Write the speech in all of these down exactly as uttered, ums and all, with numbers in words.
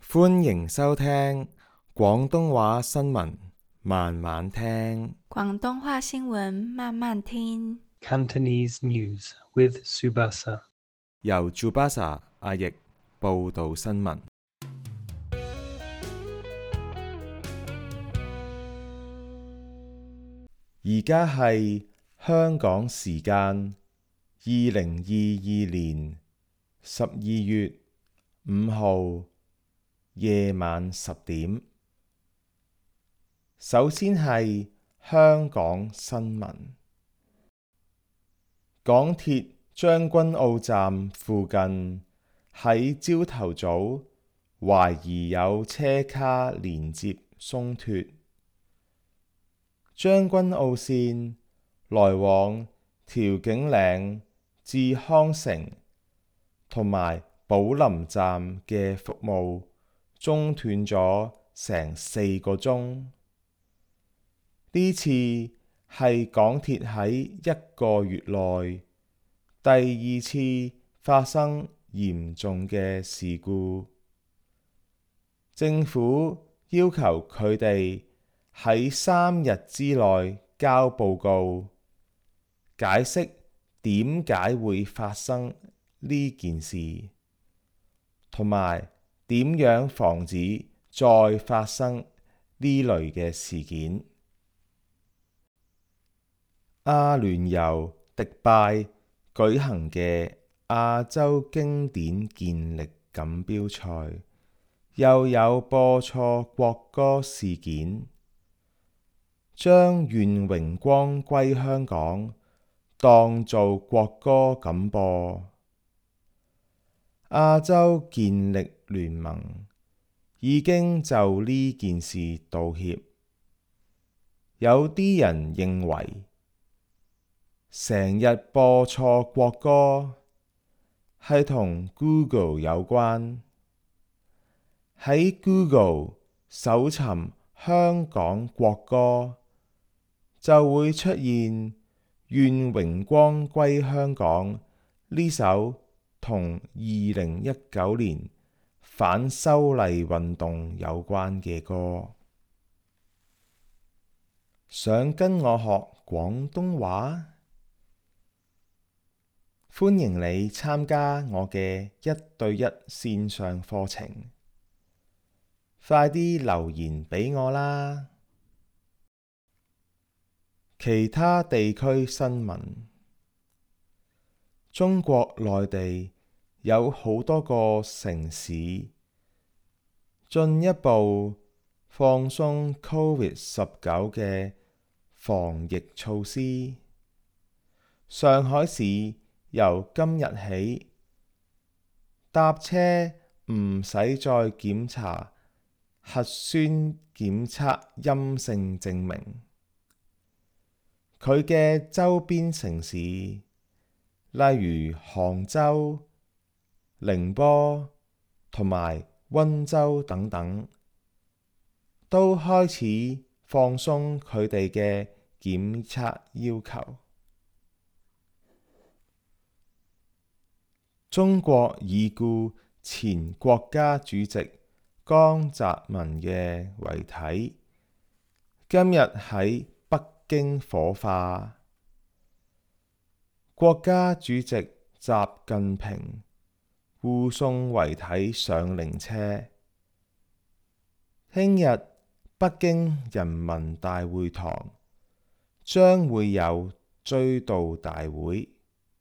歡迎收聽廣東話新聞，慢慢聽。 廣東話新聞慢慢聽。 Cantonese news with Subasa。 由 Subasa 阿譯報道新聞。而家係香港時間二零二二年十二月五號夜晚十點。首先係香港新聞。港鐵將軍澳站附近喺朝頭早懷疑有車卡連接鬆脫。將軍澳線來往調景嶺至康城同埋寶林站嘅服務中斷咗成四個鐘。呢次係港鐵喺一個月內第二次發生嚴重嘅事故。政府要求佢哋喺三日之內交報告，解釋點解會發生呢件事，同埋點樣防止再發生呢類嘅事件。阿聯酋迪拜舉行嘅亞洲經典健力錦標賽，又有播錯國歌事件，將願榮光歸香港當做國歌咁播。亞洲健力聯盟已經就呢件事道歉。有啲人認為成日播錯國歌係同 Google 有關。喺 Google 搜尋香港國歌，就會出現願榮光歸香港呢首同二零一九年反修例運動有關嘅歌。想跟我學廣東話？歡迎你參加我嘅一對一線上課程，快啲留言俾我啦！其他地區新聞。中國內地有好多個城市進一步放鬆 Covid 十九嘅防疫措施。上海市由今日起，搭車唔使再檢查核酸檢測陰性證明。佢嘅周邊城市，例如杭州、寧波同埋溫州等等，都開始放鬆佢哋嘅檢測要求。中國已故前國家主席江澤民嘅遺體今日喺北京火化。國家主席習近平護送遺體上靈車。聽日北京人民大會堂將會有追悼大會。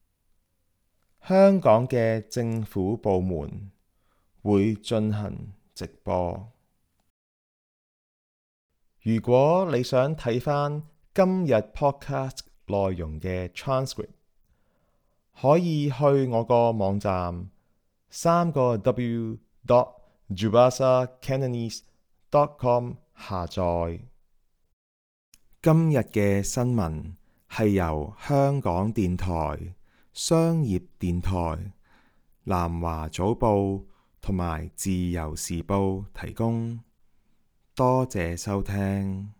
香港嘅政府部門會進行直播。如果你想睇返今日 podcast 內容嘅 transcript， 可以去我個網站三個 w dot jubasa cantonese dot com 下載。今日嘅新聞係由香港電台、商業電台、南華早報同埋自由時報提供。多謝收聽。